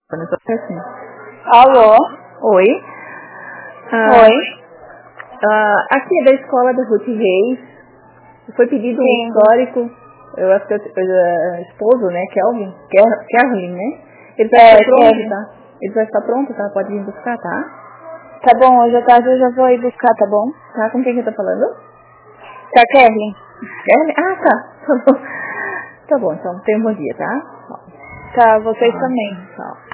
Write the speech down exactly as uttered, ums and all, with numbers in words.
Eu tô assim. Alô? Oi. Ah, Oi. ah, aqui é da escola da Ruth Reis. Foi pedido Sim. um histórico. Eu acho que é o esposo, né? Kelvin. Ker- Kerlin, né? Ele vai É, estar pronto, Kevin. tá? Ele vai estar pronto, tá? Pode vir buscar, tá? Tá bom, hoje à tarde eu já vou ir buscar, tá bom? Tá? Com quem que eu tô falando? Tá, Kevin? Kerlin? Ah, tá. Tá bom. Tá bom, então tenha um bom dia, tá? Tá, vocês Tchau. também. Tchau.